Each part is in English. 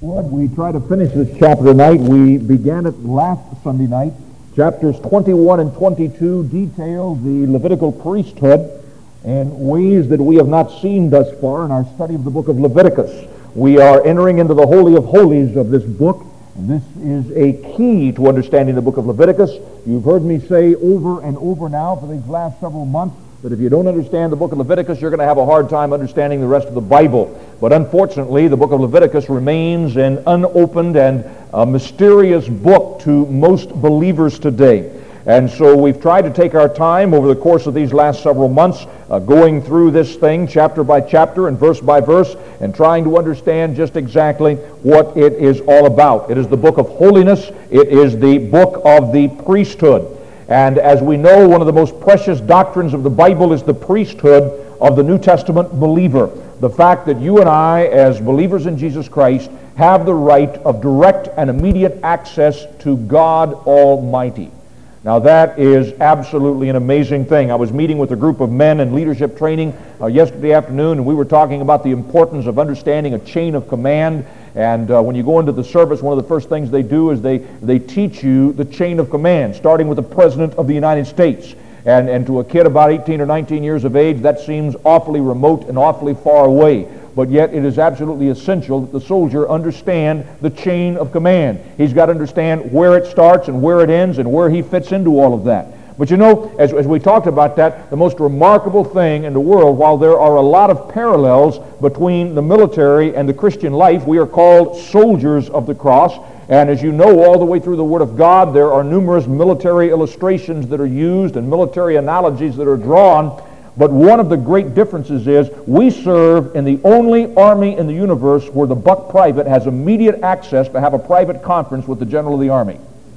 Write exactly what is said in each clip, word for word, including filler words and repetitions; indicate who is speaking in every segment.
Speaker 1: Lord, we try to finish this chapter tonight. We began it last Sunday night. Chapters twenty-one and twenty-two detail the Levitical priesthood in ways that we have not seen thus far in our study of the book of Leviticus. We are entering into the Holy of Holies of this book. This is a key to understanding the book of Leviticus. You've heard me say over and over now for these last several months that if you don't understand the book of Leviticus, you're going to have a hard time understanding the rest of the Bible. But unfortunately, the book of Leviticus remains an unopened and a mysterious book to most believers today. And so we've tried to take our time over the course of these last several months uh, going through this thing chapter by chapter and verse by verse and trying to understand just exactly what it is all about. It is the book of holiness. It is the book of the priesthood. And as we know, one of the most precious doctrines of the Bible is the priesthood of the New Testament believer. The fact that you and I, as believers in Jesus Christ, have the right of direct and immediate access to God Almighty. Now that is absolutely an amazing thing. I was meeting with a group of men in leadership training uh, yesterday afternoon, and we were talking about the importance of understanding a chain of command. And uh, when you go into the service, one of the first things they do is they, they teach you the chain of command, starting with the President of the United States. And, and to a kid about eighteen or nineteen years of age, that seems awfully remote and awfully far away. But yet it is absolutely essential that the soldier understand the chain of command. He's got to understand where it starts and where it ends and where he fits into all of that. But you know, as, as we talked about that, the most remarkable thing in the world, while there are a lot of parallels between the military and the Christian life, we are called soldiers of the cross. And as you know, all the way through the Word of God, there are numerous military illustrations that are used and military analogies that are drawn. But one of the great differences is we serve in the only army in the universe where the buck private has immediate access to have a private conference with the general of the army.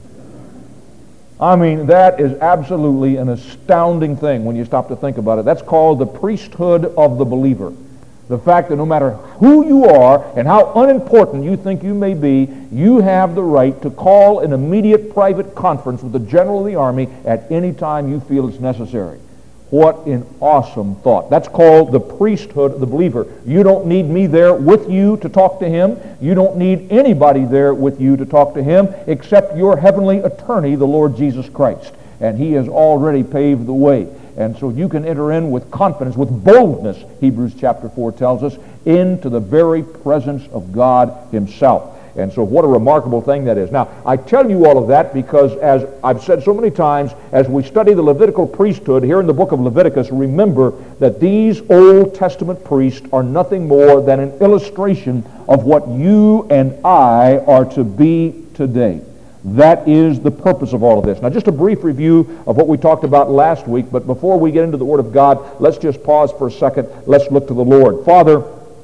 Speaker 1: I mean, that is absolutely an astounding thing when you stop to think about it. That's called the priesthood of the believer. The fact that no matter who you are and how unimportant you think you may be, you have the right to call an immediate private conference with the general of the army at any time you feel it's necessary. What an awesome thought. That's called the priesthood of the believer. You don't need me there with you to talk to him. You don't need anybody there with you to talk to him except your heavenly attorney, the Lord Jesus Christ. And he has already paved the way. And so you can enter in with confidence, with boldness, Hebrews chapter four tells us, into the very presence of God himself. And so what a remarkable thing that is. Now, I tell you all of that because, as I've said so many times, as we study the Levitical priesthood here in the book of Leviticus, remember that these Old Testament priests are nothing more than an illustration of what you and I are to be today. That is the purpose of all of this. Now, just a brief review of what we talked about last week, but before we get into the Word of God, let's just pause for a second. Let's look to the Lord. Father,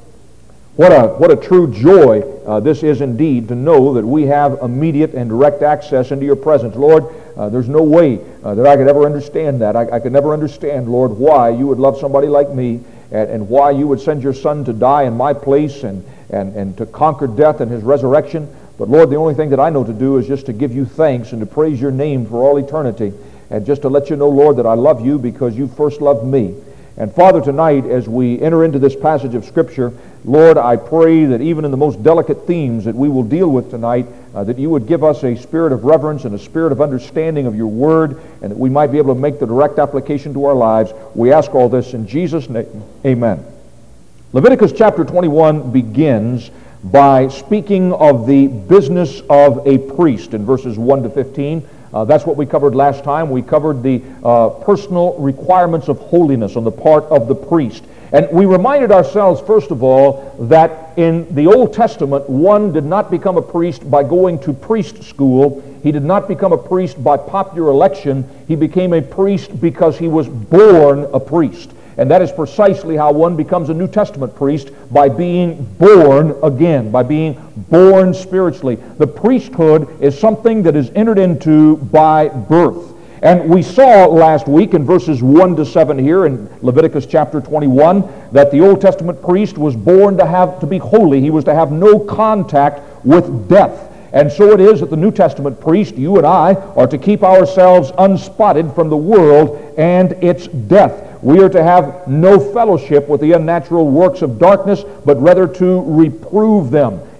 Speaker 1: What a, what a true joy uh, this is indeed to know that we have immediate and direct access into your presence. Lord, uh, there's no way uh, that I could ever understand that. I, I could never understand, Lord, why you would love somebody like me and, and why you would send your Son to die in my place and, and, and to conquer death and his resurrection. But Lord, the only thing that I know to do is just to give you thanks and to praise your name for all eternity and just to let you know, Lord, that I love you because you first loved me. And Father, tonight, as we enter into this passage of Scripture, Lord, I pray that even in the most delicate themes that we will deal with tonight, uh, that you would give us a spirit of reverence and a spirit of understanding of your word, and that we might be able to make the direct application to our lives. We ask all this in Jesus' name. Amen. Leviticus chapter twenty-one begins by speaking of the business of a priest in verses one to fifteen. Uh, that's what we covered last time. We covered the uh, personal requirements of holiness on the part of the priest. And we reminded ourselves, first of all, that in the Old Testament, one did not become a priest by going to priest school. He did not become a priest by popular election. He became a priest because he was born a priest. And that is precisely how one becomes a New Testament priest, by being born again, by being born spiritually. The priesthood is something that is entered into by birth. And we saw last week in verses one to seven here in Leviticus chapter twenty-one that the Old Testament priest was born to have to be holy. He was to have no contact with death. And so it is that the New Testament priest, you and I, are to keep ourselves unspotted from the world and its death. We are to have no fellowship with the unnatural works of darkness, but rather to reprove them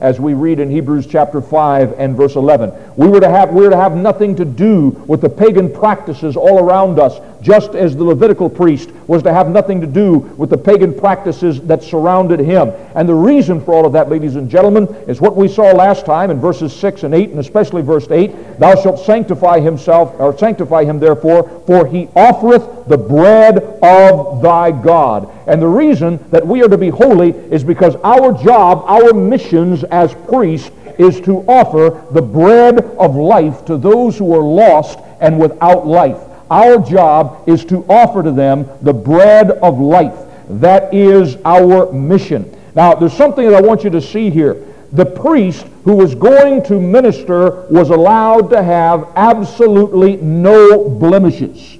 Speaker 1: as we read in Hebrews chapter five and verse eleven. We were to have, we were to have nothing to do with the pagan practices all around us, just as the Levitical priest was to have nothing to do with the pagan practices that surrounded him. And the reason for all of that, ladies and gentlemen, is what we saw last time in verses six and eight, and especially verse eight. Thou shalt sanctify himself, or sanctify him therefore, for he offereth the bread of thy God. And the reason that we are to be holy is because our job, our missions as priests, is to offer the bread of life to those who are lost and without life. Our job is to offer to them the bread of life. That is our mission. Now, there's something that I want you to see here. The priest who was going to minister was allowed to have absolutely no blemishes.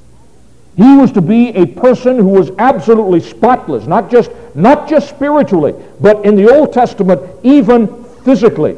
Speaker 1: He was to be a person who was absolutely spotless, not just, not just spiritually, but in the Old Testament, even physically.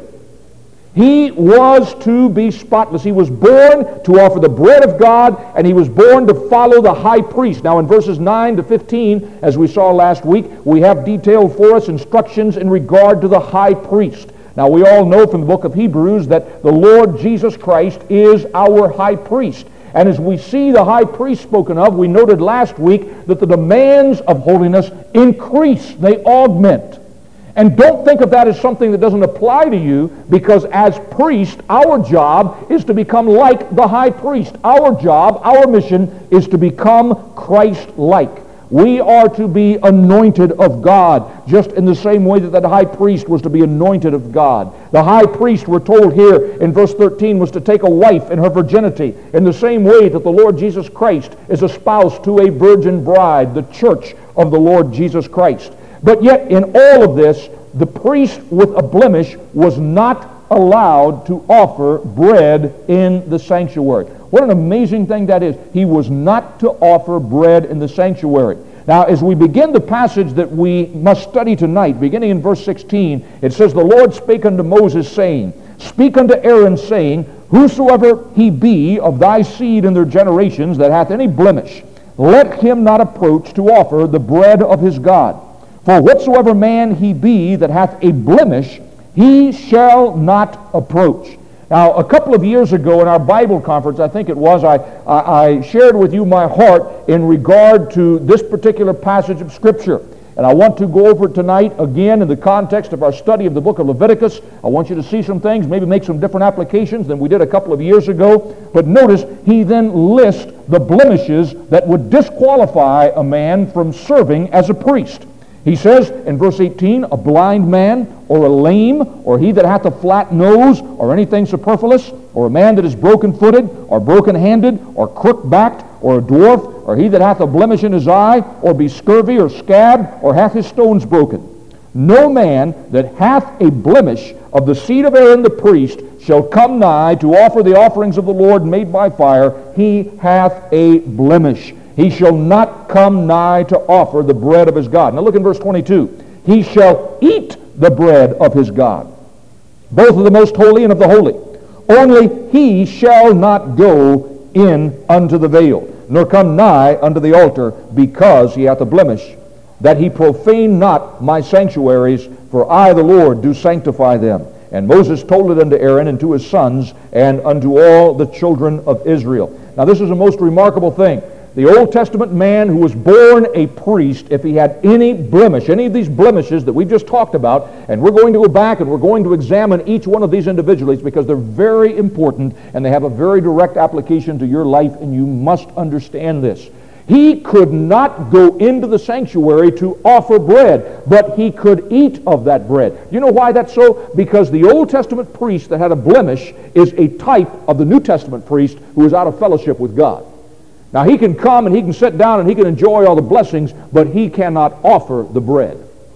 Speaker 1: He was to be spotless. He was born to offer the bread of God, and he was born to follow the high priest. Now in verses nine to fifteen, as we saw last week, we have detailed for us instructions in regard to the high priest. Now we all know from the book of Hebrews that the Lord Jesus Christ is our high priest. And as we see the high priest spoken of, we noted last week that the demands of holiness increase, they augment. And don't think of that as something that doesn't apply to you, because as priest, our job is to become like the high priest. Our job, our mission, is to become Christ-like. We are to be anointed of God, just in the same way that the high priest was to be anointed of God. The high priest, we're told here in verse thirteen, was to take a wife in her virginity, in the same way that the Lord Jesus Christ is espoused to a virgin bride, the church of the Lord Jesus Christ. But yet, in all of this, the priest with a blemish was not allowed to offer bread in the sanctuary. What an amazing thing that is. He was not to offer bread in the sanctuary. Now, as we begin the passage that we must study tonight, beginning in verse sixteen, it says, The Lord spake unto Moses, saying, Speak unto Aaron, saying, Whosoever he be of thy seed in their generations that hath any blemish, let him not approach to offer the bread of his God. For whatsoever man he be that hath a blemish, he shall not approach. Now, a couple of years ago in our Bible conference, I think it was, I, I, I shared with you my heart in regard to this particular passage of Scripture. And I want to go over it tonight again in the context of our study of the book of Leviticus. I want you to see some things, maybe make some different applications than we did a couple of years ago. But notice, he then lists the blemishes that would disqualify a man from serving as a priest. He says in verse eighteen, a blind man, or a lame, or he that hath a flat nose, or anything superfluous, or a man that is broken-footed, or broken-handed, or crook-backed, or a dwarf, or he that hath a blemish in his eye, or be scurvy, or scabbed, or hath his stones broken. No man that hath a blemish of the seed of Aaron the priest shall come nigh to offer the offerings of the Lord made by fire. He hath a blemish. He shall not come nigh to offer the bread of his God. Now look in verse twenty-two. He shall eat the bread of his God, both of the most holy and of the holy. Only he shall not go in unto the veil, nor come nigh unto the altar, because he hath a blemish, that he profane not my sanctuaries, for I the Lord do sanctify them. And Moses told it unto Aaron and to his sons, and unto all the children of Israel. Now this is a most remarkable thing. The Old Testament man who was born a priest, if he had any blemish, any of these blemishes that we've just talked about, and we're going to go back and we're going to examine each one of these individuals because they're very important and they have a very direct application to your life, and you must understand this. He could not go into the sanctuary to offer bread, but he could eat of that bread. You know why that's so? Because the Old Testament priest that had a blemish is a type of the New Testament priest who is out of fellowship with God. Now, he can come and he can sit down and he can enjoy all the blessings, but he cannot offer the bread.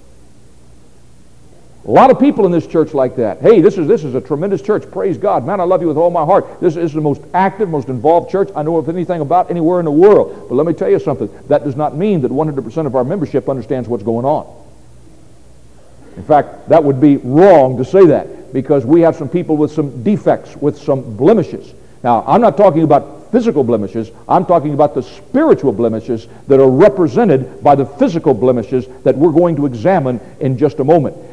Speaker 1: A lot of people in this church like that. Hey, this is this is a tremendous church. Praise God. Man, I love you with all my heart. This is the most active, most involved church I know of anything about anywhere in the world. But let me tell you something. That does not mean that one hundred percent of our membership understands what's going on. In fact, that would be wrong to say that, because we have some people with some defects, with some blemishes. Now, I'm not talking about physical blemishes. I'm talking about the spiritual blemishes that are represented by the physical blemishes that we're going to examine in just a moment.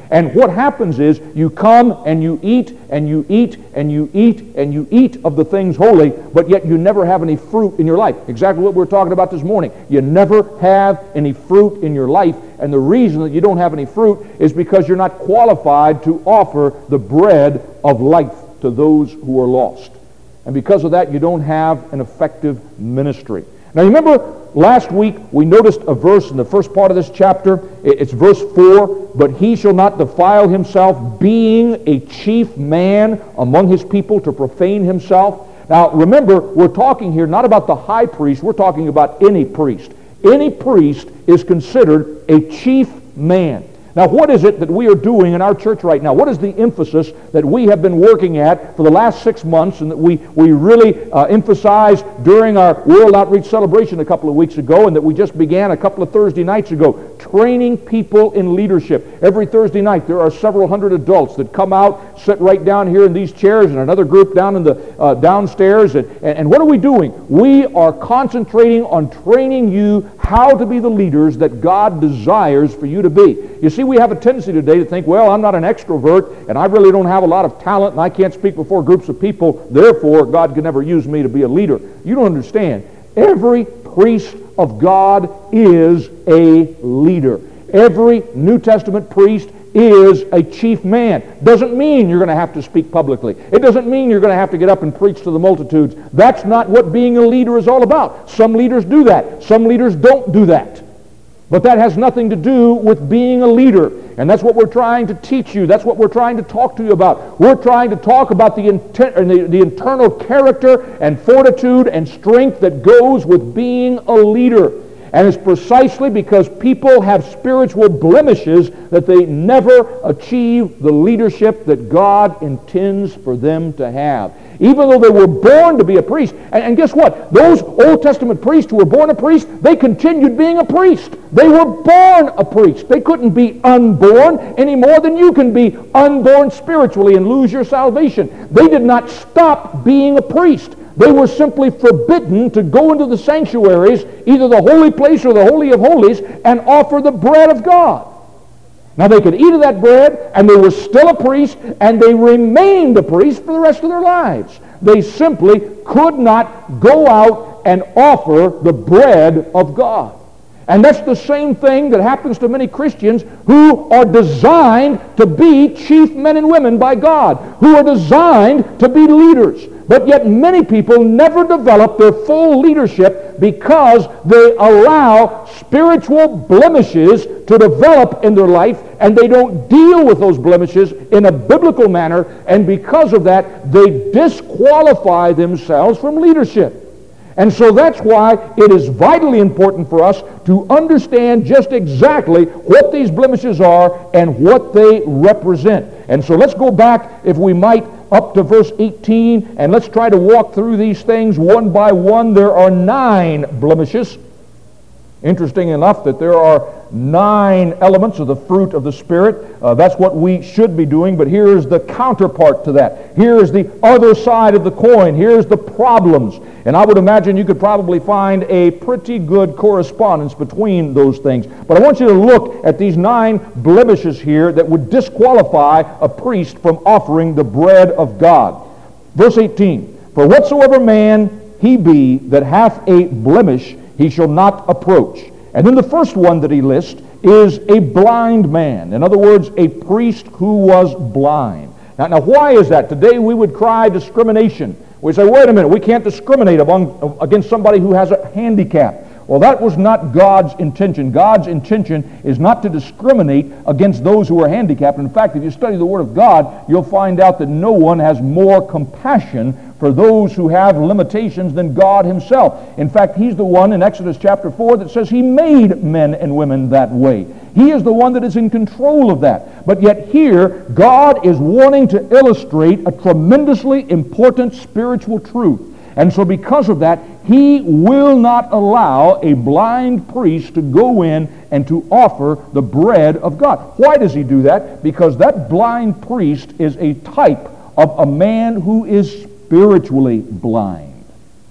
Speaker 1: And what happens is you come and you eat and you eat and you eat and you eat of the things holy, but yet you never have any fruit in your life. Exactly what we were talking about this morning. You never have any fruit in your life, and the reason that you don't have any fruit is because you're not qualified to offer the bread of life to those who are lost. And because of that, you don't have an effective ministry. Now, you remember last week we noticed a verse in the first part of this chapter. It's verse four. But he shall not defile himself, being a chief man among his people, to profane himself. Now, remember, we're talking here not about the high priest. We're talking about any priest. Any priest is considered a chief man. Now, what is it that we are doing in our church right now? What is the emphasis that we have been working at for the last six months and that we, we really uh, emphasized during our World Outreach Celebration a couple of weeks ago, and that we just began a couple of Thursday nights ago? Training people in leadership. Every Thursday night there are several hundred adults that come out, sit right down here in these chairs, and another group down in the uh, downstairs. And, and, and what are we doing? We are concentrating on training you how to be the leaders that God desires for you to be. You see, we have a tendency today to think, well, I'm not an extrovert, and I really don't have a lot of talent, and I can't speak before groups of people, therefore God can never use me to be a leader. You don't understand. Every priest of God is a leader. Every New Testament priest is a chief man. Doesn't mean you're going to have to speak publicly. It doesn't mean you're going to have to get up and preach to the multitudes. That's not what being a leader is all about. Some leaders do that. Some leaders don't do that. But that has nothing to do with being a leader. And that's what we're trying to teach you. That's what we're trying to talk to you about. We're trying to talk about the, inter- the, the internal character and fortitude and strength that goes with being a leader. And it's precisely because people have spiritual blemishes that they never achieve the leadership that God intends for them to have. Even though they were born to be a priest. And, and guess what? Those Old Testament priests who were born a priest, they continued being a priest. They were born a priest. They couldn't be unborn any more than you can be unborn spiritually and lose your salvation. They did not stop being a priest. They were simply forbidden to go into the sanctuaries, either the holy place or the Holy of Holies, and offer the bread of God. Now, they could eat of that bread, and they were still a priest, and they remained a priest for the rest of their lives. They simply could not go out and offer the bread of God. And that's the same thing that happens to many Christians who are designed to be chief men and women by God, who are designed to be leaders. But yet many people never develop their full leadership because they allow spiritual blemishes to develop in their life, and they don't deal with those blemishes in a biblical manner, and because of that, they disqualify themselves from leadership. And so that's why it is vitally important for us to understand just exactly what these blemishes are and what they represent. And so let's go back, if we might, up to verse eighteen, and let's try to walk through these things one by one. There are nine blemishes. Interesting enough that there are nine elements of the fruit of the Spirit. Uh, that's what we should be doing, but here's the counterpart to that. Here's the other side of the coin. Here's the problems. And I would imagine you could probably find a pretty good correspondence between those things. But I want you to look at these nine blemishes here that would disqualify a priest from offering the bread of God. Verse eighteen, for whatsoever man he be that hath a blemish, he shall not approach. And then the first one that he lists is a blind man. In other words, a priest who was blind. Now, now why is that? Today we would cry discrimination. We say, wait a minute, we can't discriminate among, against somebody who has a handicap. Well, that was not God's intention. God's intention is not to discriminate against those who are handicapped. In fact, if you study the Word of God, you'll find out that no one has more compassion for those who have limitations than God himself. In fact, he's the one in Exodus chapter four that says he made men and women that way. He is the one that is in control of that. But yet here, God is wanting to illustrate a tremendously important spiritual truth. And so because of that, he will not allow a blind priest to go in and to offer the bread of God. Why does he do that? Because that blind priest is a type of a man who is spiritually blind.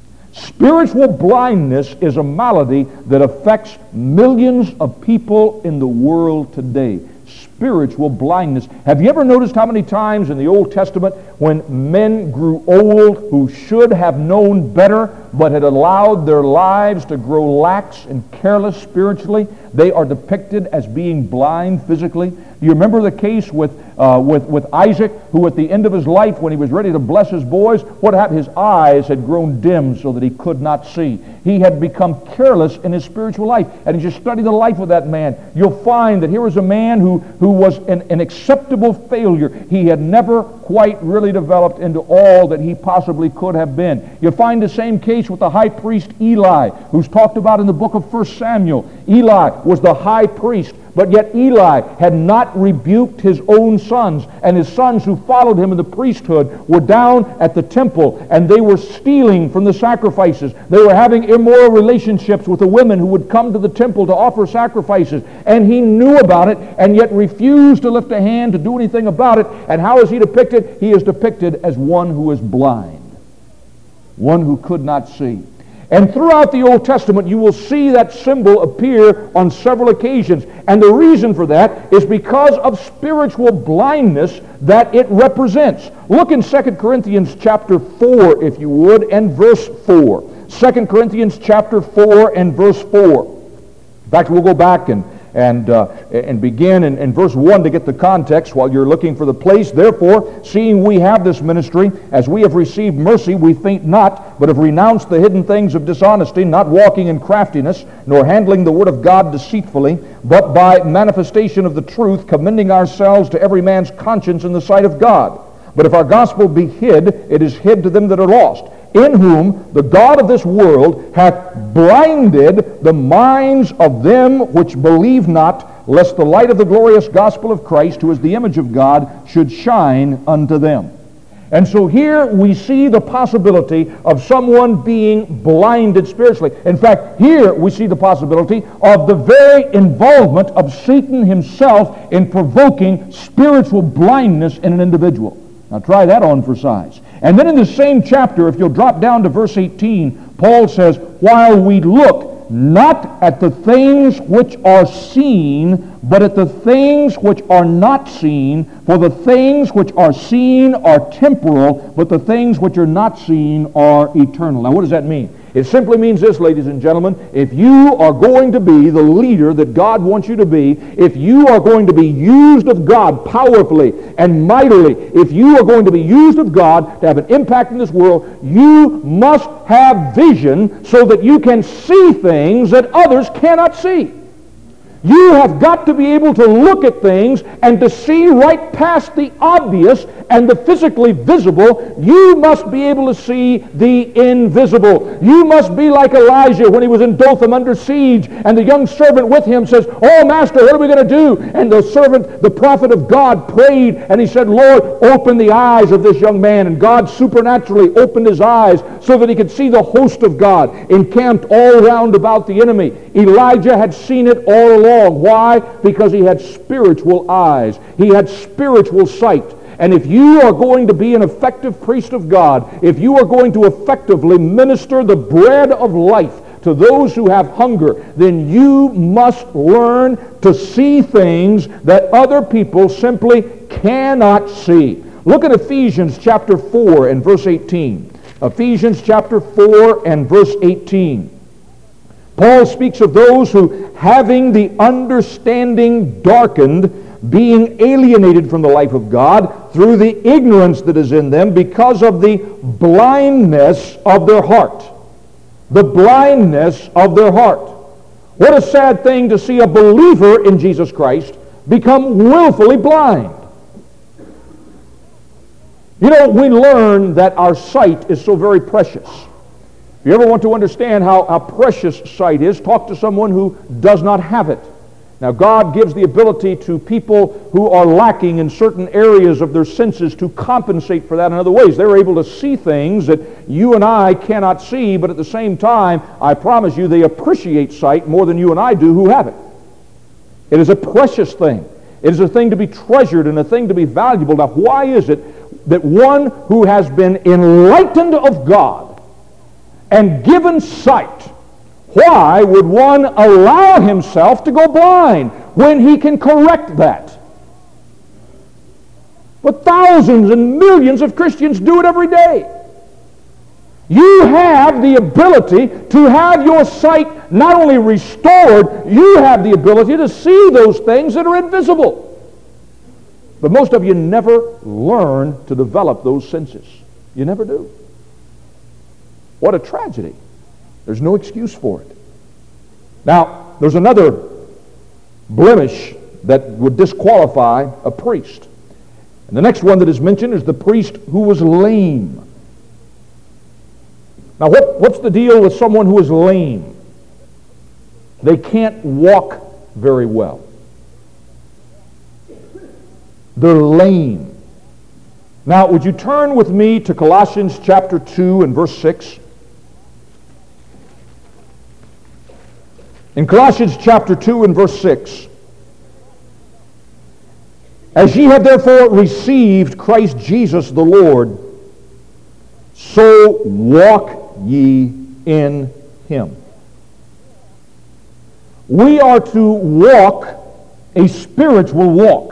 Speaker 1: Spiritual blindness is a malady that affects millions of people in the world today. spiritual blindness. Have you ever noticed how many times in the Old Testament when men grew old who should have known better but had allowed their lives to grow lax and careless spiritually, they are depicted as being blind physically? Do you remember the case with, uh, with, with Isaac, who at the end of his life, when he was ready to bless his boys, what happened? His eyes had grown dim so that he could not see. He had become careless in his spiritual life. And as you study the life of that man, you'll find that here was a man who, who was an, an acceptable failure. He had never quite really developed into all that he possibly could have been. You'll find the same case with the high priest Eli, who's talked about in the book of First Samuel. Eli was the high priest, but yet Eli had not rebuked his own sons, and his sons who followed him in the priesthood were down at the temple, and they were stealing from the sacrifices. They were having immoral relationships with the women who would come to the temple to offer sacrifices, and he knew about it, and yet refused to lift a hand to do anything about it. And how is he depicted? He is depicted as one who is blind, one who could not see. And throughout the Old Testament, you will see that symbol appear on several occasions. And the reason for that is because of spiritual blindness that it represents. Look in Second Corinthians chapter four, if you would, and verse four. Second Corinthians chapter four and verse four. In fact, we'll go back and and uh, and begin in, in verse one to get the context while you're looking for the place. Therefore, seeing we have this ministry, as we have received mercy, we faint not, but have renounced the hidden things of dishonesty, not walking in craftiness, nor handling the word of God deceitfully, but by manifestation of the truth, commending ourselves to every man's conscience in the sight of God. But if our gospel be hid, it is hid to them that are lost, in whom the God of this world hath blinded the minds of them which believe not, lest the light of the glorious gospel of Christ, who is the image of God, should shine unto them. And so here we see the possibility of someone being blinded spiritually. In fact, here we see the possibility of the very involvement of Satan himself in provoking spiritual blindness in an individual. Now try that on for size. And then in the same chapter, if you'll drop down to verse eighteen, Paul says, while we look not at the things which are seen, but at the things which are not seen, for the things which are seen are temporal, but the things which are not seen are eternal. Now what does that mean? It simply means this, ladies and gentlemen: if you are going to be the leader that God wants you to be, if you are going to be used of God powerfully and mightily, if you are going to be used of God to have an impact in this world, you must have vision so that you can see things that others cannot see. You have got to be able to look at things and to see right past the obvious and the physically visible. You must be able to see the invisible. You must be like Elijah when he was in Dothan under siege, and the young servant with him says, "Oh, Master, what are we going to do?" And the servant, the prophet of God, prayed, and he said, "Lord, open the eyes of this young man." And God supernaturally opened his eyes so that he could see the host of God encamped all round about the enemy. Elijah had seen it all along. Why? Because he had spiritual eyes. He had spiritual sight. And if you are going to be an effective priest of God, if you are going to effectively minister the bread of life to those who have hunger, then you must learn to see things that other people simply cannot see. Look at Ephesians chapter four and verse eighteen. Ephesians chapter four and verse eighteen. Paul speaks of those who, having the understanding darkened, being alienated from the life of God through the ignorance that is in them because of the blindness of their heart. The blindness of their heart. What a sad thing to see a believer in Jesus Christ become willfully blind. You know, we learn that our sight is so very precious. If you ever want to understand how, how precious sight is, talk to someone who does not have it. Now, God gives the ability to people who are lacking in certain areas of their senses to compensate for that in other ways. They're able to see things that you and I cannot see, but at the same time, I promise you, they appreciate sight more than you and I do who have it. It is a precious thing. It is a thing to be treasured and a thing to be valuable. Now, why is it that one who has been enlightened of God and given sight, why would one allow himself to go blind when he can correct that? But thousands and millions of Christians do it every day. You have the ability to have your sight not only restored, you have the ability to see those things that are invisible. But most of you never learn to develop those senses. You never do. What a tragedy. There's no excuse for it. Now, there's another blemish that would disqualify a priest. And the next one that is mentioned is the priest who was lame. Now, what, what's the deal with someone who is lame? They can't walk very well. They're lame. Now, would you turn with me to Colossians chapter two and verse six? In Colossians chapter two and verse six, as ye have therefore received Christ Jesus the Lord, so walk ye in him. We are to walk a spiritual walk.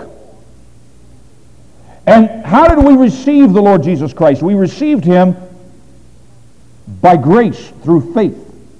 Speaker 1: And how did we receive the Lord Jesus Christ? We received him by grace through faith.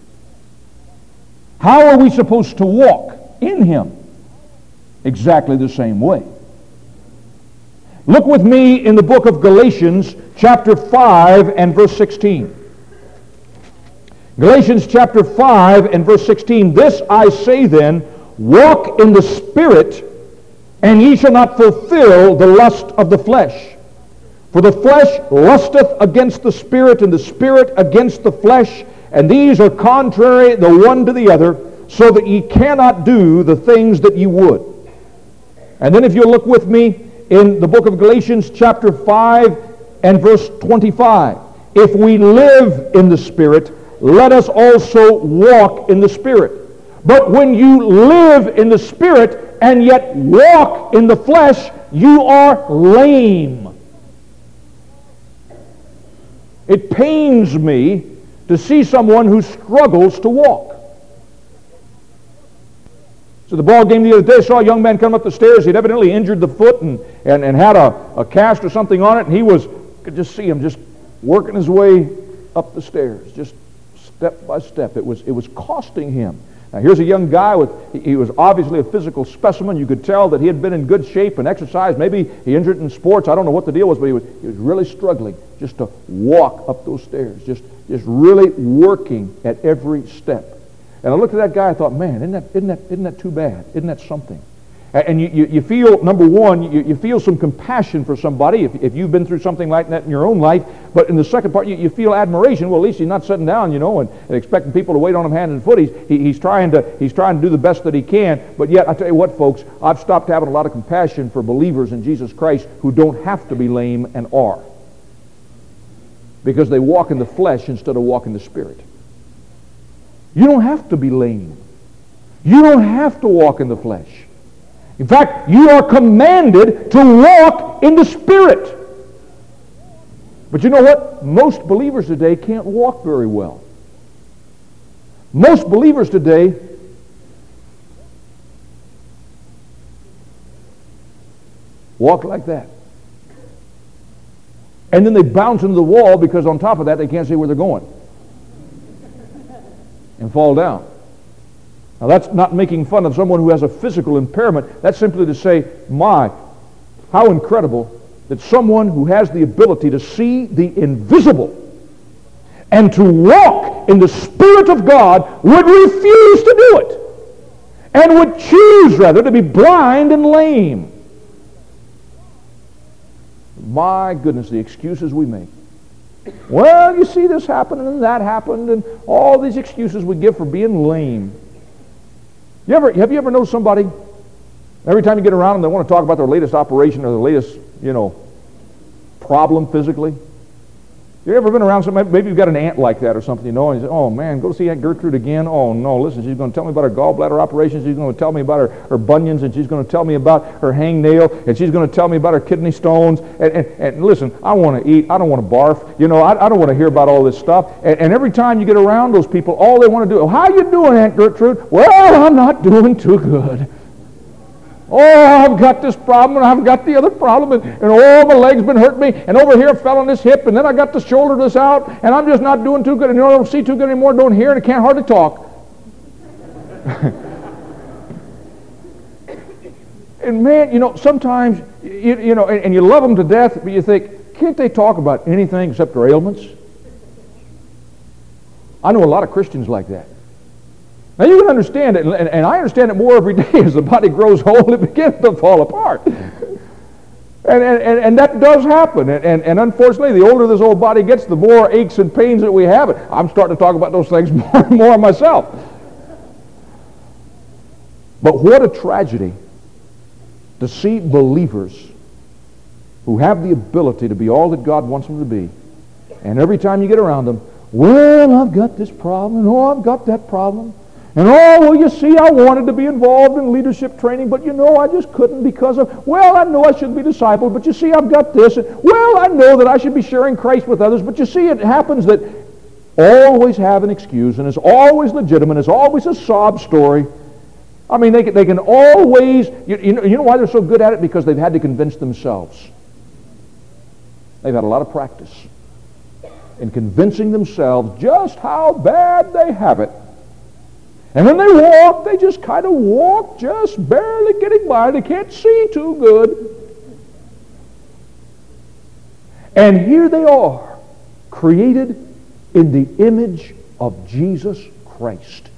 Speaker 1: How are we supposed to walk in him? Exactly the same way. Look with me in the book of Galatians chapter five and verse sixteen. Galatians chapter five and verse sixteen. This I say then, walk in the Spirit, and ye shall not fulfill the lust of the flesh. For the flesh lusteth against the Spirit, and the Spirit against the flesh, and these are contrary the one to the other, so that ye cannot do the things that ye would. And then if you look with me in the book of Galatians chapter five and verse twenty-five. If we live in the Spirit, let us also walk in the Spirit. But when you live in the Spirit and yet walk in the flesh, you are lame. It pains me to see someone who struggles to walk. So the ball game the other day, I saw a young man come up the stairs. He'd evidently injured the foot and, and, and had a, a cast or something on it, and he was, could just see him just working his way up the stairs, just step by step. It was, it was costing him. Now here's a young guy with, he, he was obviously a physical specimen. You could tell that he had been in good shape and exercise. Maybe he injured in sports. I don't know what the deal was, but he was, he was really struggling just to walk up those stairs, just, just really working at every step. And I looked at that guy, I thought, man, isn't that, isn't that, isn't that too bad? Isn't that something? And you, you, you feel, number one, you, you feel some compassion for somebody if, if you've been through something like that in your own life. But in the second part, you, you feel admiration. Well, at least he's not sitting down, you know, and, and expecting people to wait on him hand and foot. He's, he, he's, trying to, he's trying to do the best that he can. But yet, I tell you what, folks, I've stopped having a lot of compassion for believers in Jesus Christ who don't have to be lame and are. Because they walk in the flesh instead of walk in the Spirit. You don't have to be lame. You don't have to walk in the flesh. In fact, you are commanded to walk in the Spirit. But you know what? Most believers today can't walk very well. Most believers today walk like that. And then they bounce into the wall because on top of that they can't see where they're going. And fall down. Now that's not making fun of someone who has a physical impairment. That's simply to say, my, how incredible that someone who has the ability to see the invisible and to walk in the Spirit of God would refuse to do it. And would choose rather to be blind and lame. My goodness, the excuses we make. Well, you see this happened and that happened and all these excuses we give for being lame. You ever, have you ever known somebody, every time you get around them, they want to talk about their latest operation or their latest, you know, problem physically? You ever been around somebody, maybe you've got an aunt like that or something, you know, and you say, oh man, go see Aunt Gertrude again. Oh no, listen, she's going to tell me about her gallbladder operation, she's going to tell me about her, her bunions, and she's going to tell me about her hangnail, and she's going to tell me about her kidney stones, and, and, and listen, I want to eat, I don't want to barf, you know, I, I don't want to hear about all this stuff, and, and every time you get around those people, all they want to do, oh, how you doing, Aunt Gertrude? Well, I'm not doing too good. Oh, I've got this problem, and I've got the other problem, and, and oh, my leg's been hurting me, and over here fell on this hip, and then I got the shoulder this out, and I'm just not doing too good, and you know, I don't see too good anymore, don't hear, and I can't hardly talk. And man, you know, sometimes, you, you know, and, and you love them to death, but you think, can't they talk about anything except their ailments? I know a lot of Christians like that. Now you can understand it, and, and I understand it more every day as the body grows old, it begins to fall apart. And, and, and, and that does happen, and, and, and unfortunately, the older this old body gets, the more aches and pains that we have. I'm starting to talk about those things more and more myself. But what a tragedy to see believers who have the ability to be all that God wants them to be, and every time you get around them, well, I've got this problem, and oh, I've got that problem, and oh, well, you see, I wanted to be involved in leadership training, but you know, I just couldn't because of, well, I know I should be discipled, but you see, I've got this, and well, I know that I should be sharing Christ with others, but you see, it happens that always have an excuse, and it's always legitimate, it's always a sob story. I mean, they can, they can always, you, you, know, you know why they're so good at it? Because they've had to convince themselves. They've had a lot of practice in convincing themselves just how bad they have it. And when they walk, they just kind of walk, just barely getting by. They can't see too good. And here they are, created in the image of Jesus Christ.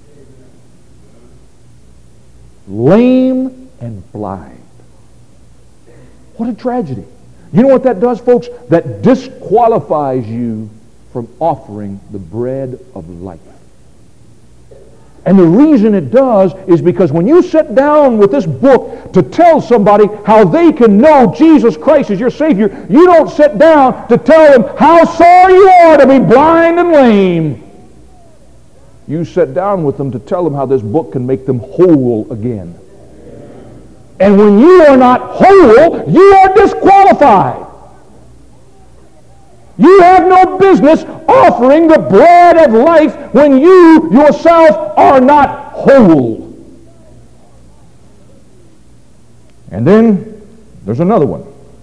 Speaker 1: Lame and blind. What a tragedy. You know what that does, folks? That disqualifies you from offering the bread of life. And the reason it does is because when you sit down with this book to tell somebody how they can know Jesus Christ as your Savior, you don't sit down to tell them how sorry you are to be blind and lame. You sit down with them to tell them how this book can make them whole again. And when you are not whole, you are disqualified. You have no business offering the bread of life when you yourself are not whole. And then there's another one.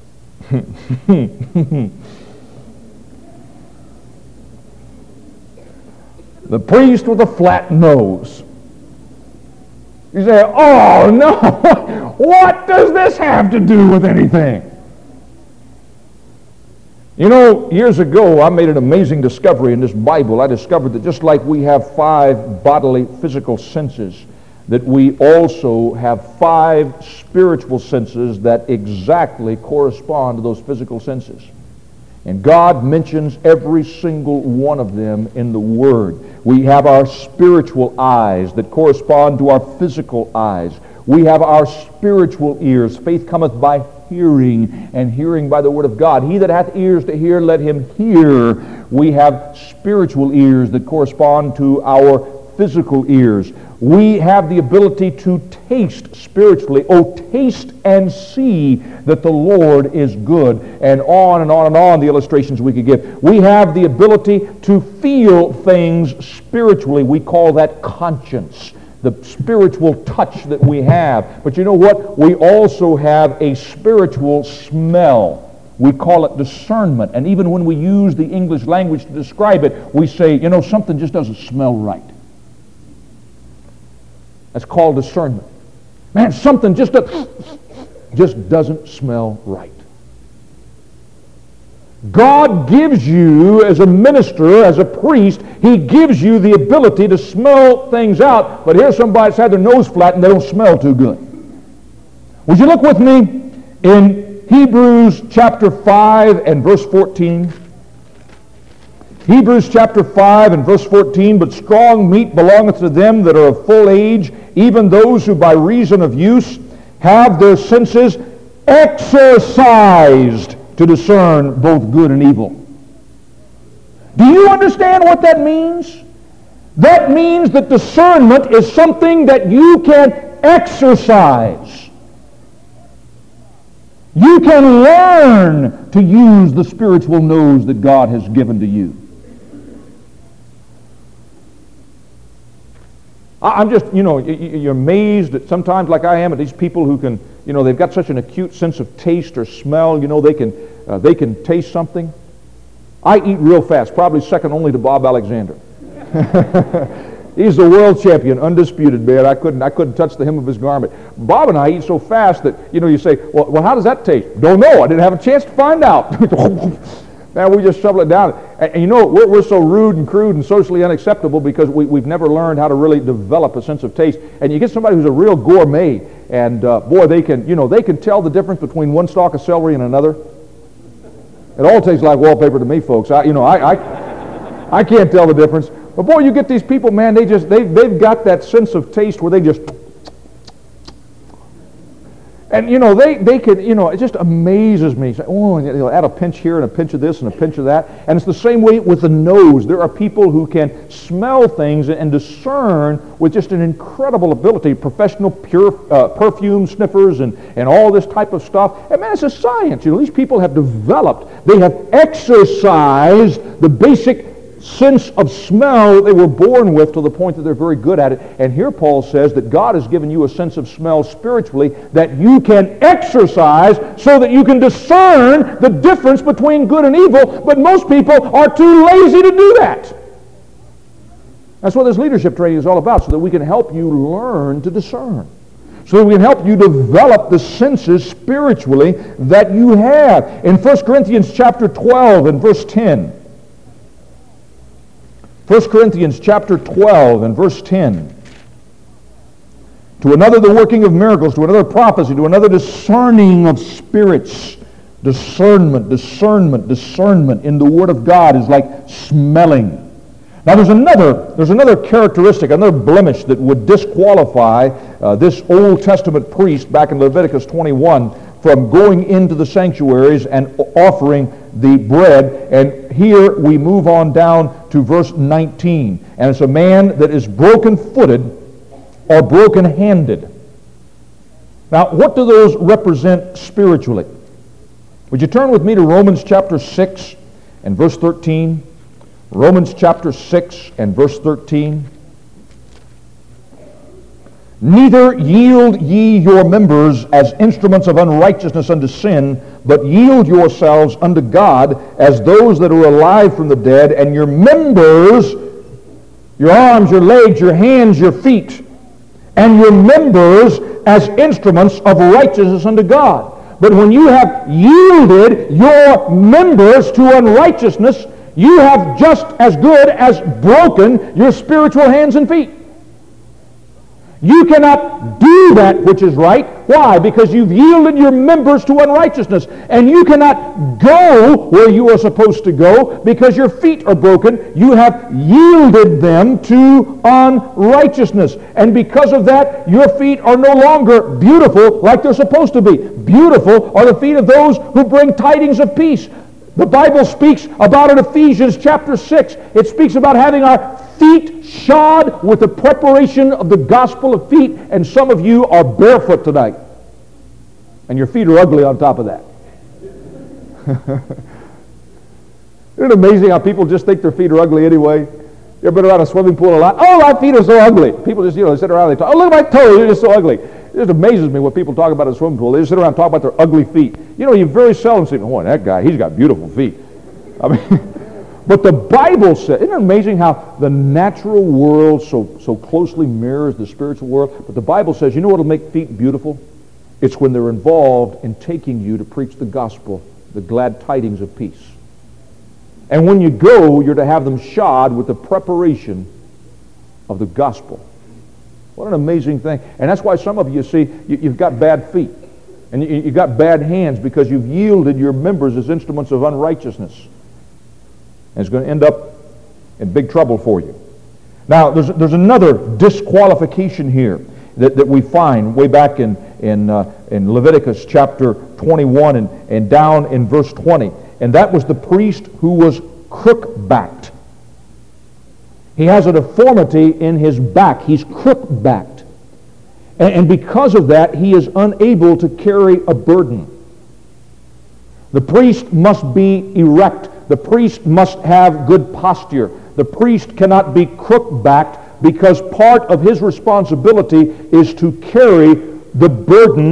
Speaker 1: The priest with a flat nose. You say, oh no, what does this have to do with anything? You know, years ago, I made an amazing discovery in this Bible. I discovered that just like we have five bodily physical senses, that we also have five spiritual senses that exactly correspond to those physical senses. And God mentions every single one of them in the Word. We have our spiritual eyes that correspond to our physical eyes. We have our spiritual ears. Faith cometh by hearing, and hearing by the Word of God. He that hath ears to hear, let him hear. We have spiritual ears that correspond to our physical ears. We have the ability to taste spiritually. Oh, taste and see that the Lord is good. And on and on and on the illustrations we could give. We have the ability to feel things spiritually. We call that conscience, the spiritual touch that we have. But you know what? We also have a spiritual smell. We call it discernment. And even when we use the English language to describe it, we say, you know, something just doesn't smell right. That's called discernment. Man, something just, does, just doesn't smell right. God gives you, as a minister, as a priest, He gives you the ability to smell things out. But here's somebody that's had their nose flat and they don't smell too good. Would you look with me in Hebrews chapter five and verse fourteen? Hebrews chapter five and verse fourteen, but strong meat belongeth to them that are of full age, even those who by reason of use have their senses exercised to discern both good and evil. Do you understand what that means? That means that discernment is something that you can exercise. You can learn to use the spiritual nose that God has given to you. I'm just, you know, you're amazed at sometimes, like I am, at these people who can you know, they've got such an acute sense of taste or smell, you know, they can, uh, they can taste something. I eat real fast, probably second only to Bob Alexander. He's the world champion, undisputed, man. I couldn't, I couldn't touch the hem of his garment. Bob and I eat so fast that, you know, you say, well, well how does that taste? Don't know. I didn't have a chance to find out. Man, we just shovel it down. And, and you know, we're, we're so rude and crude and socially unacceptable because we, we've never learned how to really develop a sense of taste. And you get somebody who's a real gourmet, and uh, boy, they can, you know, they can tell the difference between one stalk of celery and another. It all tastes like wallpaper to me, folks. I, you know, I, I, I can't tell the difference. But boy, you get these people, man, they just, they, they've got that sense of taste where they just, and you know, they, they can, you know, it just amazes me. Say, oh, they'll add a pinch here and a pinch of this and a pinch of that. And it's the same way with the nose. There are people who can smell things and discern with just an incredible ability, professional pure uh, perfume sniffers and, and all this type of stuff. And man, it's a science. You know, these people have developed, they have exercised the basic sense of smell they were born with to the point that they're very good at it. And here Paul says that God has given you a sense of smell spiritually that you can exercise so that you can discern the difference between good and evil, but most people are too lazy to do that. That's what this leadership training is all about, so that we can help you learn to discern. So that we can help you develop the senses spiritually that you have. In First Corinthians chapter twelve and verse ten, First Corinthians chapter twelve and verse ten. To another the working of miracles, to another prophecy, to another discerning of spirits. Discernment, discernment, discernment in the Word of God is like smelling. Now there's another, there's another characteristic, another blemish that would disqualify uh, this Old Testament priest back in Leviticus twenty-one from going into the sanctuaries and offering the bread. And here we move on down to verse nineteen. And it's a man that is broken-footed or broken-handed. Now, what do those represent spiritually? Would you turn with me to Romans chapter six and verse thirteen? Romans chapter six and verse thirteen. Neither yield ye your members as instruments of unrighteousness unto sin, but yield yourselves unto God as those that are alive from the dead, and your members, your arms, your legs, your hands, your feet, and your members as instruments of righteousness unto God. But when you have yielded your members to unrighteousness, you have just as good as broken your spiritual hands and feet. You cannot do that which is right. Why? Because you've yielded your members to unrighteousness. And you cannot go where you are supposed to go because your feet are broken. You have yielded them to unrighteousness. And because of that, your feet are no longer beautiful like they're supposed to be. Beautiful are the feet of those who bring tidings of peace. The Bible speaks about in Ephesians chapter six. It speaks about having our feet shod with the preparation of the gospel of feet, and some of you are barefoot tonight. And your feet are ugly on top of that. Isn't it amazing how people just think their feet are ugly anyway? You ever been around a swimming pool a lot? Oh, my feet are so ugly. People just, you know, they sit around and they talk, oh, look at my toes, they're just so ugly. It just amazes me what people talk about in a swimming pool. They just sit around and talk about their ugly feet. You know, you very seldom see, oh, that guy, he's got beautiful feet. I mean, but the Bible says, isn't it amazing how the natural world so, so closely mirrors the spiritual world? But the Bible says, you know what will make feet beautiful? It's when they're involved in taking you to preach the gospel, the glad tidings of peace. And when you go, you're to have them shod with the preparation of the gospel. What an amazing thing. And that's why some of you, see, you, you've got bad feet. And you, you've got bad hands because you've yielded your members as instruments of unrighteousness. And it's going to end up in big trouble for you. Now, there's, there's another disqualification here that, that we find way back in, in, uh, in Leviticus chapter twenty-one and, and down in verse twenty. And that was the priest who was crook-backed. He has a deformity in his back. He's crook-backed. And, and because of that, he is unable to carry a burden. The priest must be erect. The priest must have good posture. The priest cannot be crook-backed because part of his responsibility is to carry the burdens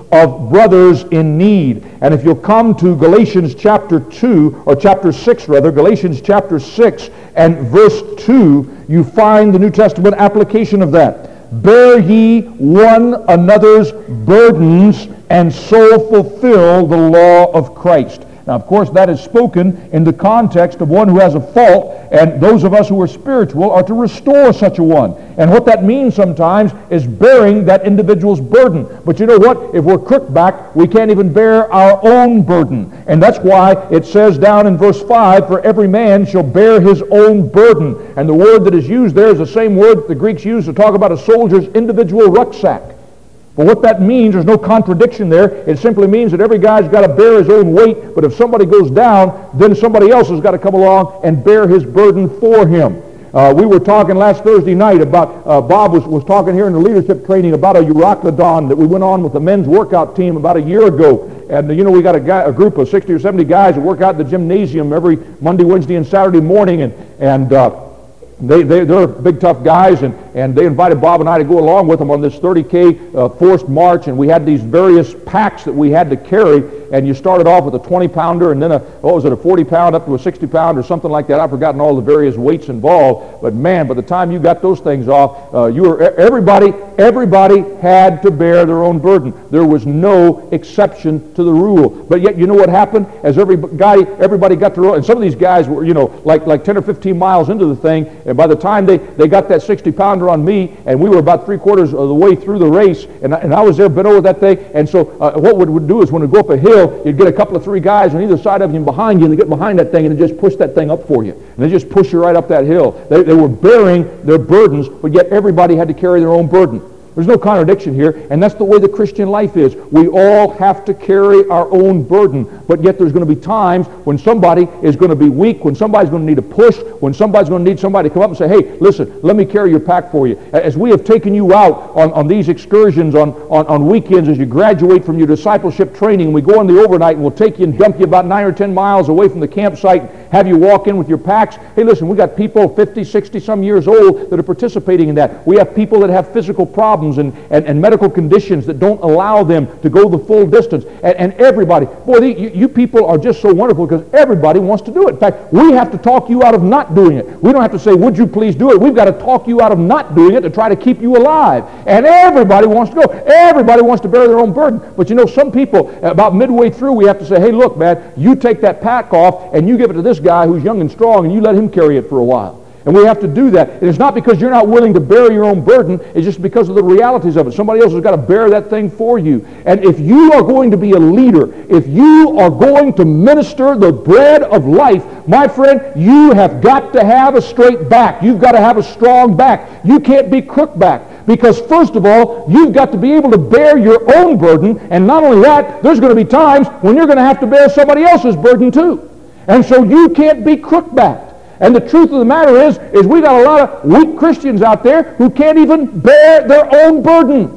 Speaker 1: of brothers in need. And if you'll come to Galatians chapter two, or chapter six rather, Galatians chapter six and verse two, you find the New Testament application of that. Bear ye one another's burdens, and so fulfill the law of Christ. Now, of course, that is spoken in the context of one who has a fault, and those of us who are spiritual are to restore such a one. And what that means sometimes is bearing that individual's burden. But you know what? If we're crookback, we can't even bear our own burden. And that's why it says down in verse five, for every man shall bear his own burden. And the word that is used there is the same word the Greeks use to talk about a soldier's individual rucksack. But what that means, there's no contradiction there. It simply means that every guy's got to bear his own weight, but if somebody goes down, then somebody else has got to come along and bear his burden for him. Uh, we were talking last Thursday night about, uh, Bob was, was talking here in the leadership training about a Euroclidon that we went on with the men's workout team about a year ago. And, uh, you know, we got a, guy, a group of sixty or seventy guys that work out in the gymnasium every Monday, Wednesday, and Saturday morning, and, and uh, They, they, they're big, tough guys, and, and they invited Bob and I to go along with them on this thirty K uh, forced march, and we had these various packs that we had to carry, and you started off with a twenty pounder, and then a, what was it, a forty pound up to a sixty pound or something like that. I've forgotten all the various weights involved, but man, by the time you got those things off, uh, you were, everybody, everybody had to bear their own burden. There was no exception to the rule. But yet, you know what happened? As every guy, everybody got to roll, and some of these guys were, you know, like, like ten or fifteen miles into the thing, and by the time they, they got that sixty pounder on me, and we were about three quarters of the way through the race, and I, and I was there bent over that thing, and so uh, what we would do is when we go up a hill, you'd get a couple of three guys on either side of you and behind you, and they get behind that thing and they just push that thing up for you. And they just push you right up that hill. They, they were bearing their burdens, but yet everybody had to carry their own burden. There's no contradiction here, and that's the way the Christian life is. We all have to carry our own burden, but yet there's going to be times when somebody is going to be weak, when somebody's going to need a push, when somebody's going to need somebody to come up and say, hey, listen, let me carry your pack for you. As we have taken you out on, on these excursions on, on, on weekends as you graduate from your discipleship training, we go on the overnight and we'll take you and dump you about nine or ten miles away from the campsite, have you walk in with your packs. Hey, listen, we got people fifty, sixty some years old that are participating in that. We have people that have physical problems And, and, and medical conditions that don't allow them to go the full distance. And, and everybody, boy, the, you, you people are just so wonderful because everybody wants to do it. In fact, we have to talk you out of not doing it. We don't have to say, would you please do it? We've got to talk you out of not doing it to try to keep you alive. And everybody wants to go. Everybody wants to bear their own burden. But you know, some people, about midway through, we have to say, hey, look, man, you take that pack off and you give it to this guy who's young and strong and you let him carry it for a while. And we have to do that. And it's not because you're not willing to bear your own burden. It's just because of the realities of it. Somebody else has got to bear that thing for you. And if you are going to be a leader, if you are going to minister the bread of life, my friend, you have got to have a straight back. You've got to have a strong back. You can't be crook back. Because first of all, you've got to be able to bear your own burden. And not only that, there's going to be times when you're going to have to bear somebody else's burden too. And so you can't be crook back. And the truth of the matter is, is we got a lot of weak Christians out there who can't even bear their own burden.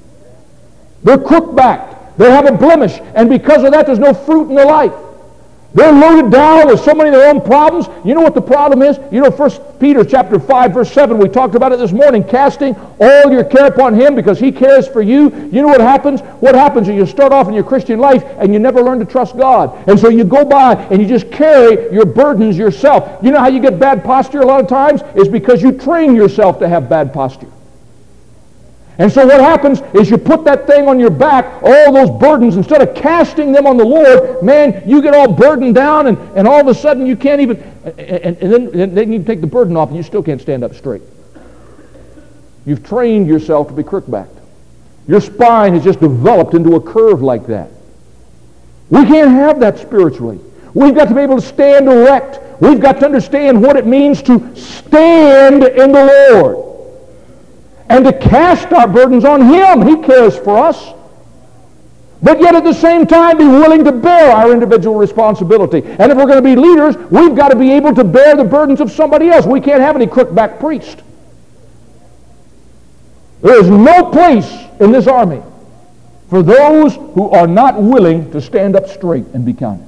Speaker 1: They're crook-backed. They have a blemish. And because of that, there's no fruit in their life. They're loaded down with so many of their own problems. You know what the problem is? You know, First Peter chapter five, verse seven, we talked about it this morning, casting all your care upon him because he cares for you. You know what happens? What happens is you start off in your Christian life and you never learn to trust God. And so you go by and you just carry your burdens yourself. You know how you get bad posture a lot of times? It's because you train yourself to have bad posture. And so what happens is you put that thing on your back, all those burdens, instead of casting them on the Lord, man, you get all burdened down, and, and all of a sudden you can't even, and, and, then, and then you take the burden off and you still can't stand up straight. You've trained yourself to be crook-backed. Your spine has just developed into a curve like that. We can't have that spiritually. We've got to be able to stand erect. We've got to understand what it means to stand in the Lord. And to cast our burdens on him. He cares for us. But yet at the same time be willing to bear our individual responsibility. And if we're going to be leaders, we've got to be able to bear the burdens of somebody else. We can't have any crook-back priest. There is no place in this army for those who are not willing to stand up straight and be counted.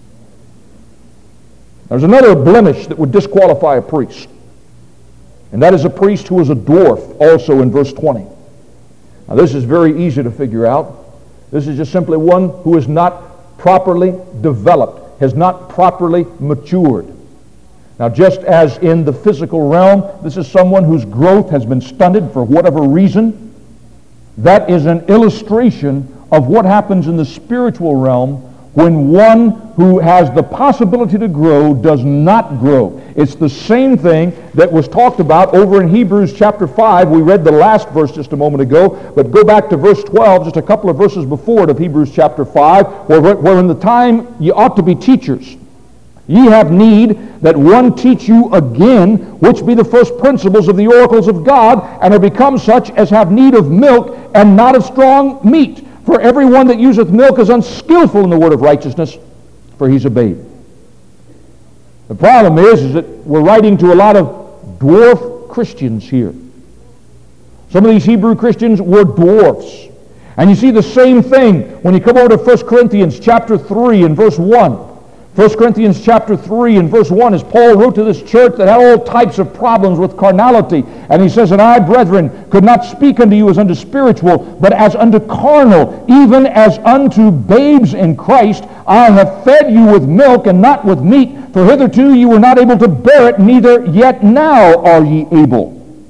Speaker 1: There's another blemish that would disqualify a priest. And that is a priest who is a dwarf, also in verse twenty. Now this is very easy to figure out. This is just simply one who is not properly developed, has not properly matured. Now, just as in the physical realm, this is someone whose growth has been stunted for whatever reason. That is an illustration of what happens in the spiritual realm when one who has the possibility to grow does not grow. It's the same thing that was talked about over in Hebrews chapter five. We read the last verse just a moment ago, but go back to verse twelve, just a couple of verses before it of Hebrews chapter five, where, where in the time ye ought to be teachers, ye have need that one teach you again, which be the first principles of the oracles of God, and are become such as have need of milk and not of strong meat. For everyone that useth milk is unskillful in the word of righteousness, for he's a babe. The problem is, is that we're writing to a lot of dwarf Christians here. Some of these Hebrew Christians were dwarfs. And you see the same thing when you come over to First Corinthians chapter three and verse one. First Corinthians chapter three and verse one, as Paul wrote to this church that had all types of problems with carnality. And he says, and I, brethren, could not speak unto you as unto spiritual, but as unto carnal, even as unto babes in Christ. I have fed you with milk and not with meat, for hitherto you were not able to bear it, neither yet now are ye able.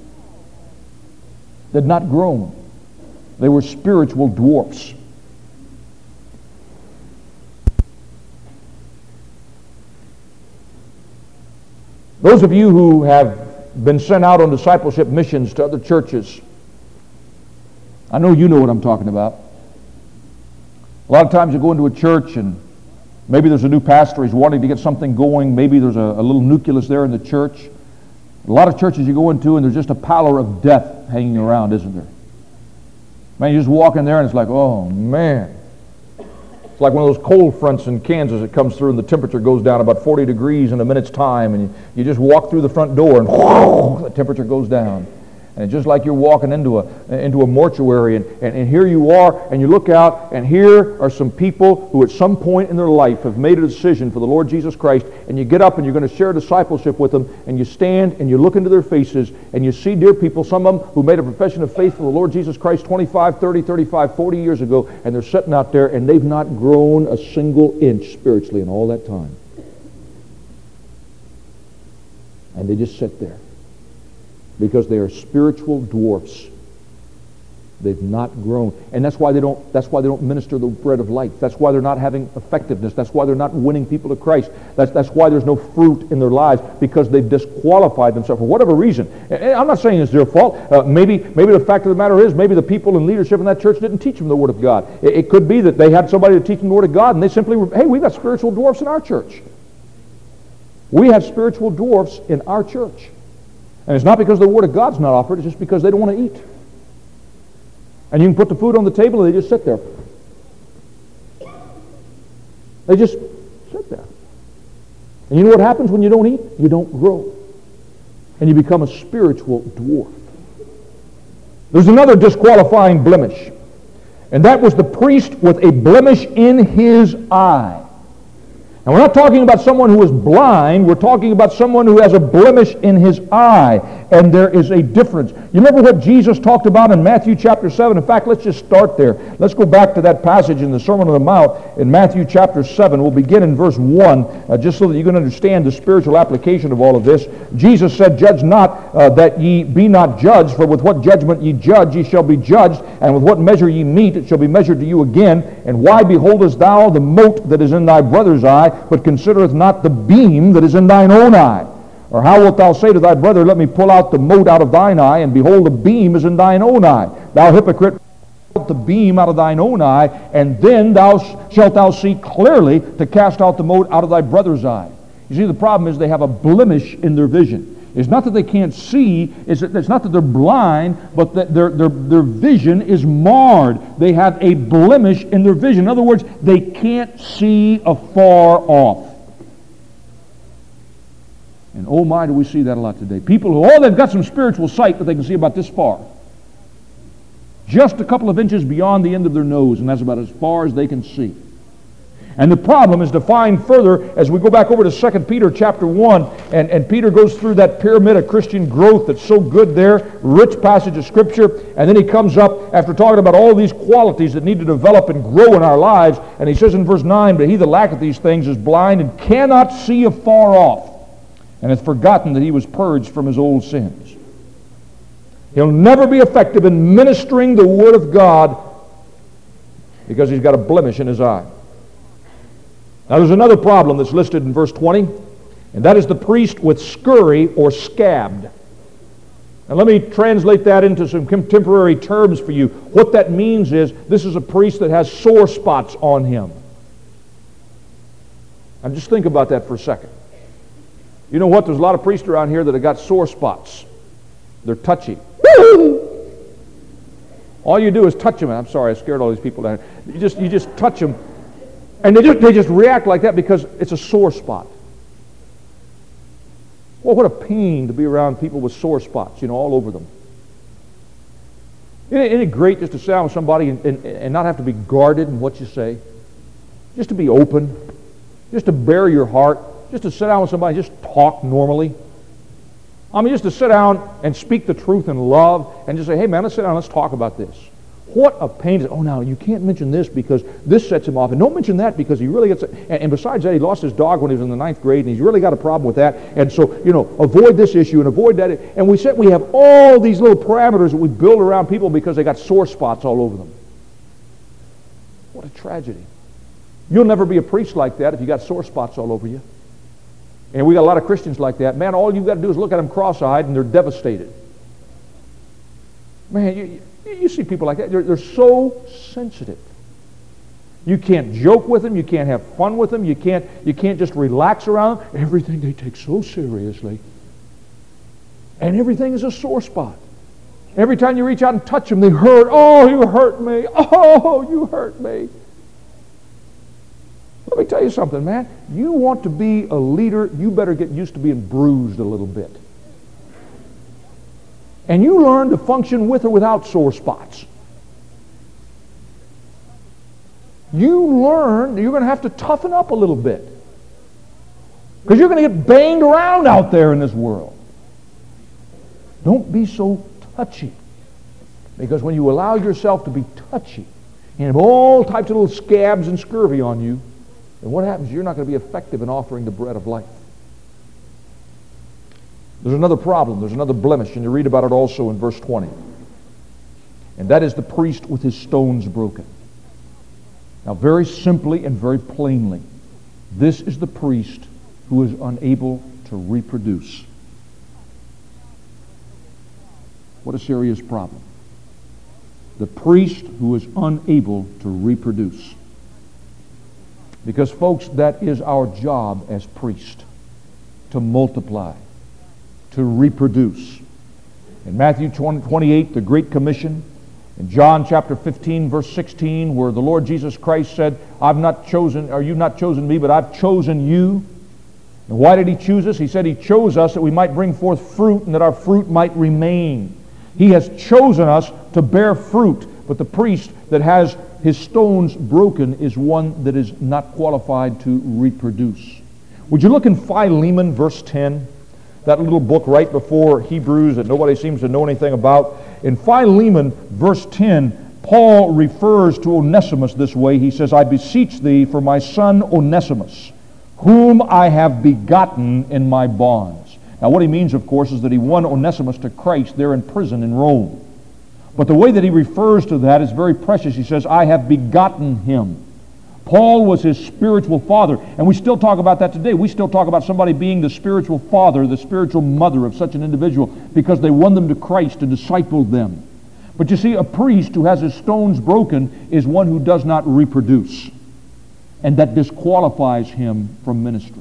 Speaker 1: They had not grown. They were spiritual dwarfs. Those of you who have been sent out on discipleship missions to other churches, I know you know what I'm talking about. A lot of times you go into a church and maybe there's a new pastor, he's wanting to get something going, maybe there's a, a little nucleus there in the church. A lot of churches you go into and there's just a pallor of death hanging around, isn't there? Man, you just walk in there and it's like, oh man. It's like one of those cold fronts in Kansas that comes through and the temperature goes down about forty degrees in a minute's time, and you, you just walk through the front door and whoosh, the temperature goes down. And it's just like you're walking into a into a mortuary, and, and, and here you are, and you look out, and here are some people who at some point in their life have made a decision for the Lord Jesus Christ, and you get up and you're going to share discipleship with them, and you stand and you look into their faces, and you see dear people, some of them who made a profession of faith for the Lord Jesus Christ twenty-five, thirty, thirty-five, forty years ago, and they're sitting out there, and they've not grown a single inch spiritually in all that time. And they just sit there. Because they are spiritual dwarfs. They've not grown. And that's why they don't that's why they don't minister the bread of life. That's why they're not having effectiveness. That's why they're not winning people to Christ. That's that's why there's no fruit in their lives, because they've disqualified themselves for whatever reason. And I'm not saying it's their fault. Uh, maybe maybe the fact of the matter is maybe the people in leadership in that church didn't teach them the Word of God. It, it could be that they had somebody to teach them the Word of God, and they simply were, hey, we've got spiritual dwarfs in our church. We have spiritual dwarfs in our church. And it's not because the Word of God's not offered, it's just because they don't want to eat. And you can put the food on the table and they just sit there. They just sit there. And you know what happens when you don't eat? You don't grow. And you become a spiritual dwarf. There's another disqualifying blemish. And that was the priest with a blemish in his eye. And we're not talking about someone who is blind. We're talking about someone who has a blemish in his eye. And there is a difference. You remember what Jesus talked about in Matthew chapter seven? In fact, let's just start there. Let's go back to that passage in the Sermon on the Mount in Matthew chapter seven. We'll begin in verse one, uh, just so that you can understand the spiritual application of all of this. Jesus said, judge not uh, that ye be not judged, for with what judgment ye judge, ye shall be judged, and with what measure ye meet, it shall be measured to you again. And why beholdest thou the mote that is in thy brother's eye, but considereth not the beam that is in thine own eye? Or how wilt thou say to thy brother, let me pull out the mote out of thine eye, and behold, the beam is in thine own eye? Thou hypocrite, pull out the beam out of thine own eye, and then thou sh- shalt thou see clearly to cast out the mote out of thy brother's eye. You see, the problem is they have a blemish in their vision. It's not that they can't see, it's, that, it's not that they're blind, but that their, their, their vision is marred. They have a blemish in their vision. In other words, they can't see afar off. And oh my, do we see that a lot today. People who, oh, they've got some spiritual sight, but they can see about this far. Just a couple of inches beyond the end of their nose, and that's about as far as they can see. And the problem is defined further as we go back over to Second Peter chapter one, and, and Peter goes through that pyramid of Christian growth that's so good there, rich passage of Scripture, and then he comes up after talking about all these qualities that need to develop and grow in our lives, and he says in verse nine, "But he that lacketh these things is blind and cannot see afar off, and hath forgotten that he was purged from his old sins." He'll never be effective in ministering the Word of God because he's got a blemish in his eye. Now there's another problem that's listed in verse twenty, and that is the priest with scurry or scabbed. Now let me translate that into some contemporary terms for you. What that means is this is a priest that has sore spots on him. Now just think about that for a second. You know what? There's a lot of priests around here that have got sore spots. They're touchy. All you do is touch them. I'm sorry, I scared all these people down here. You just, you just touch them, and they just, they just react like that because it's a sore spot. Well, what a pain to be around people with sore spots, you know, all over them. Isn't it, isn't it great just to sit down with somebody and, and, and not have to be guarded in what you say? Just to be open, just to bare your heart, just to sit down with somebody and just talk normally. I mean, just to sit down and speak the truth in love and just say, "Hey, man, let's sit down, let's talk about this." What a pain. Oh, now, you can't mention this because this sets him off. And don't mention that because he really gets... And, and besides that, he lost his dog when he was in the ninth grade, and he's really got a problem with that. And so, you know, avoid this issue and avoid that. And we said we have all these little parameters that we build around people because they got sore spots all over them. What a tragedy. You'll never be a priest like that if you got sore spots all over you. And we got a lot of Christians like that. Man, all you've got to do is look at them cross-eyed and they're devastated. Man, you, you see people like that. They're, they're so sensitive. You can't joke with them. You can't have fun with them. You can't, you can't just relax around them. Everything they take so seriously. And everything is a sore spot. Every time you reach out and touch them, they hurt. "Oh, you hurt me. Oh, you hurt me." Let me tell you something, man. You want to be a leader, you better get used to being bruised a little bit. And you learn to function with or without sore spots. You learn you're going to have to toughen up a little bit. Because you're going to get banged around out there in this world. Don't be so touchy. Because when you allow yourself to be touchy and have all types of little scabs and scurvy on you, then what happens? You're not going to be effective in offering the bread of life. There's another problem. There's another blemish, and you read about it also in verse twenty. And that is the priest with his stones broken. Now, very simply and very plainly, this is the priest who is unable to reproduce. What a serious problem. The priest who is unable to reproduce. Because, folks, that is our job as priests, to multiply, to reproduce. In Matthew twenty-eight, the Great Commission, in John chapter fifteen, verse sixteen, where the Lord Jesus Christ said, "I've not chosen, or you've not chosen me, but I've chosen you." And why did he choose us? He said he chose us that we might bring forth fruit and that our fruit might remain. He has chosen us to bear fruit, but the priest that has his stones broken is one that is not qualified to reproduce. Would you look in Philemon, verse ten, that little book right before Hebrews that nobody seems to know anything about? In Philemon, verse ten, Paul refers to Onesimus this way. He says, "I beseech thee for my son Onesimus, whom I have begotten in my bonds." Now what he means, of course, is that he won Onesimus to Christ there in prison in Rome. But the way that he refers to that is very precious. He says, "I have begotten him." Paul was his spiritual father, and we still talk about that today. We still talk about somebody being the spiritual father, the spiritual mother of such an individual, because they won them to Christ and discipled them. But you see, a priest who has his stones broken is one who does not reproduce, and that disqualifies him from ministry.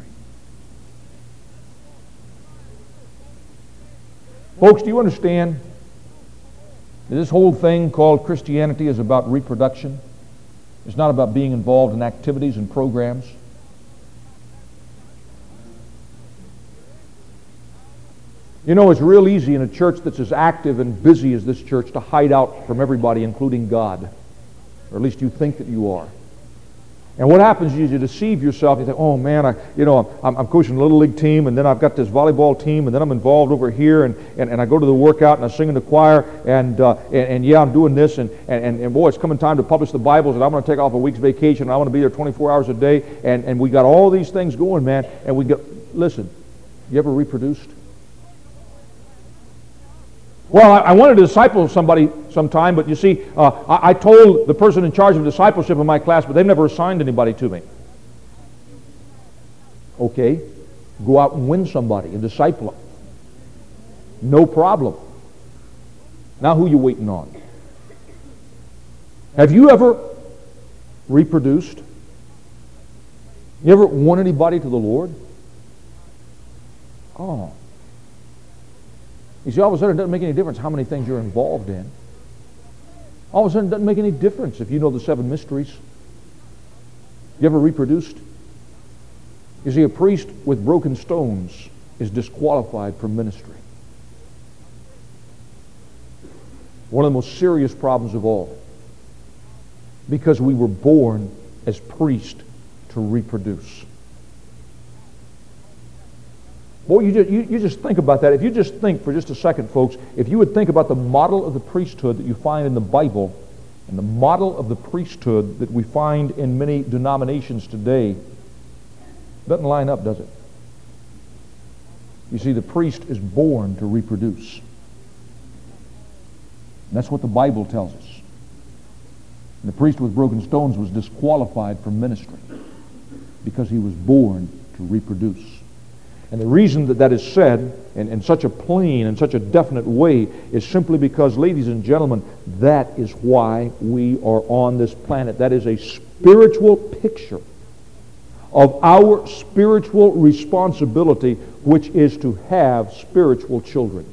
Speaker 1: Folks, do you understand that this whole thing called Christianity is about reproduction? It's not about being involved in activities and programs. You know, it's real easy in a church that's as active and busy as this church to hide out from everybody, including God. Or at least you think that you are. And what happens is you deceive yourself. You think, oh man, I, you know, I'm, I'm coaching a little league team, and then I've got this volleyball team, and then I'm involved over here, and, and, and I go to the workout, and I sing in the choir, and uh, and, and yeah, I'm doing this, and, and, and boy, it's coming time to publish the Bibles, and I'm going to take off a week's vacation, and I want to be there twenty-four hours a day, and, and we got all these things going, man, and we get, listen, you ever reproduced? Well, I, I wanted to disciple somebody sometime, but you see, uh, I, I told the person in charge of discipleship in my class, but they've never assigned anybody to me. Okay, go out and win somebody and disciple them. No problem. Now who are you waiting on? Have you ever reproduced? You ever won anybody to the Lord? Oh. You see, all of a sudden it doesn't make any difference how many things you're involved in. All of a sudden it doesn't make any difference if you know the seven mysteries. You ever reproduced? You see, a priest with broken stones is disqualified from ministry. One of the most serious problems of all. Because we were born as priests to reproduce. Boy, you just, you, you just think about that. If you just think for just a second, folks, if you would think about the model of the priesthood that you find in the Bible and the model of the priesthood that we find in many denominations today, it doesn't line up, does it? You see, the priest is born to reproduce. And that's what the Bible tells us. And the priest with broken stones was disqualified from ministry because he was born to reproduce. And the reason that that is said in, in such a plain and such a definite way is simply because, ladies and gentlemen, that is why we are on this planet. That is a spiritual picture of our spiritual responsibility, which is to have spiritual children.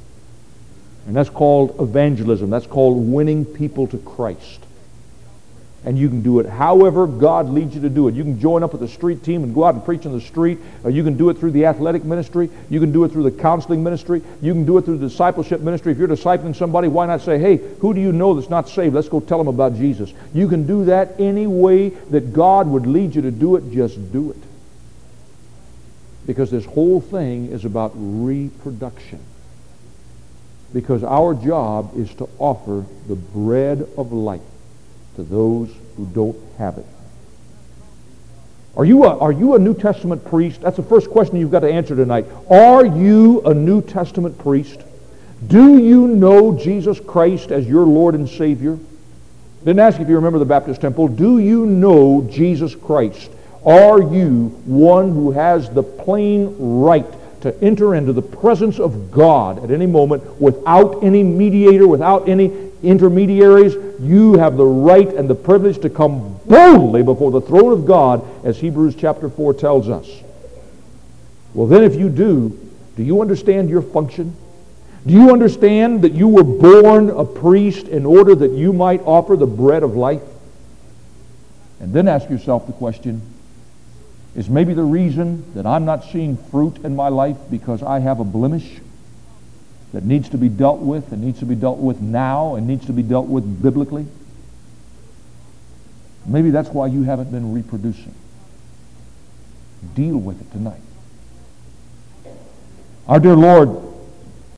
Speaker 1: And that's called evangelism. That's called winning people to Christ. And you can do it however God leads you to do it. You can join up with the street team and go out and preach in the street, or you can do it through the athletic ministry. You can do it through the counseling ministry. You can do it through the discipleship ministry. If you're discipling somebody, why not say, hey, who do you know that's not saved? Let's go tell them about Jesus. You can do that any way that God would lead you to do it. Just do it. Because this whole thing is about reproduction. Because our job is to offer the bread of life to those who don't have it. Are you a, are you a New Testament priest? That's the first question you've got to answer tonight. Are you a New Testament priest? Do you know Jesus Christ as your Lord and Savior? Didn't ask if you remember the Baptist Temple. Do you know Jesus Christ? Are you one who has the plain right to enter into the presence of God at any moment without any mediator, without any intermediaries? You have the right and the privilege to come boldly before the throne of God, as Hebrews chapter four tells us. Well, then if you do, do you understand your function? Do you understand that you were born a priest in order that you might offer the bread of life? And then ask yourself the question, is maybe the reason that I'm not seeing fruit in my life because I have a blemish that needs to be dealt with, and needs to be dealt with now, and needs to be dealt with biblically? Maybe that's why you haven't been reproducing. Deal with it tonight. Our dear Lord,